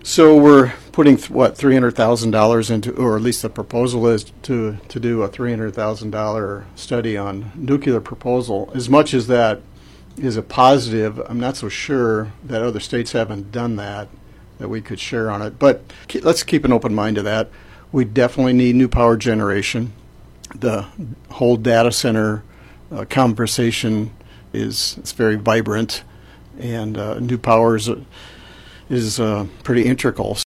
So we're putting what, $300,000 into, or at least the proposal is to do a $300,000 study on nuclear proposal. As much as that is a positive, I'm not so sure that other states haven't done that we could share on it. But let's keep an open mind to that. We definitely need new power generation. The whole data center conversation it's very vibrant, and new power is pretty integral.